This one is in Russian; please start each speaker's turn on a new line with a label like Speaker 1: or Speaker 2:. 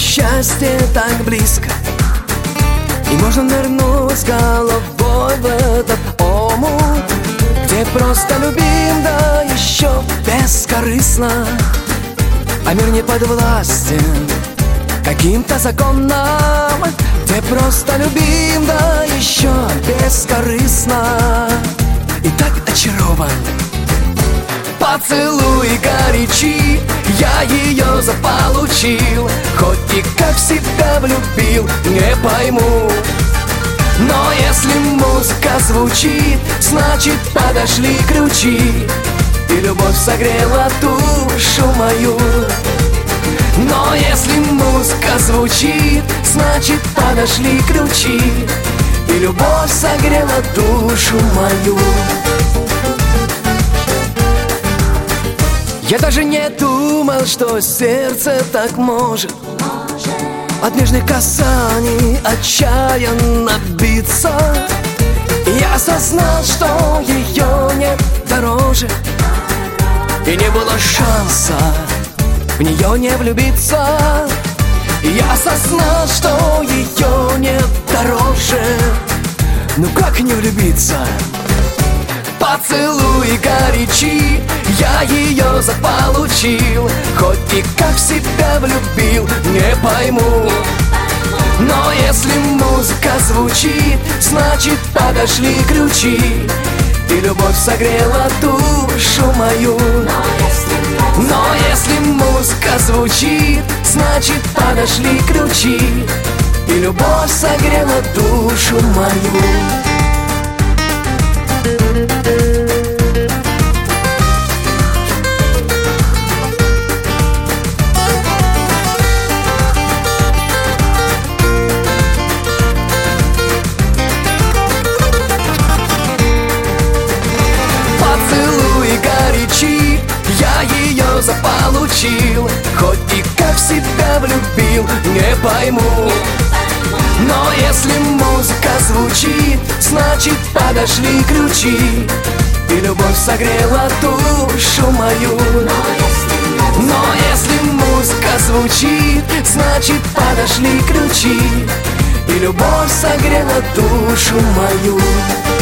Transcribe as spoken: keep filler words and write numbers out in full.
Speaker 1: счастье так близко, и можно нырнуть с головой в этот омут, где просто любим, да еще бескорыстно, а мир не подвластен каким-то законам, где просто любим, да еще бескорыстно, и так очарован. Поцелуй горячи, я ее заполучил, хоть и как в себя влюбил, не пойму. Но если музыка звучит, значит подошли ключи, и любовь согрела душу мою. Но если музыка звучит, значит подошли ключи, и любовь согрела душу мою. Я даже не думал, что сердце так может от нежных касаний отчаянно биться. И я осознал, что ее нет дороже, и не было шанса в нее не влюбиться. И я осознал, что ее нет дороже, ну как не влюбиться? Поцелуй горячи, я ее заполучил, хоть и как в себя влюбил, не пойму. Но если музыка звучит, значит подошли ключи, и любовь согрела душу мою. Но если музыка звучит, значит подошли ключи, и любовь согрела душу мою. Поцелуй горячи, я ее заполучил, хоть и как в себя влюбил, не пойму. Но если музыка звучит, значит подошли ключи, и любовь согрела душу мою. Но если музыка звучит, значит подошли ключи, и любовь согрела душу мою.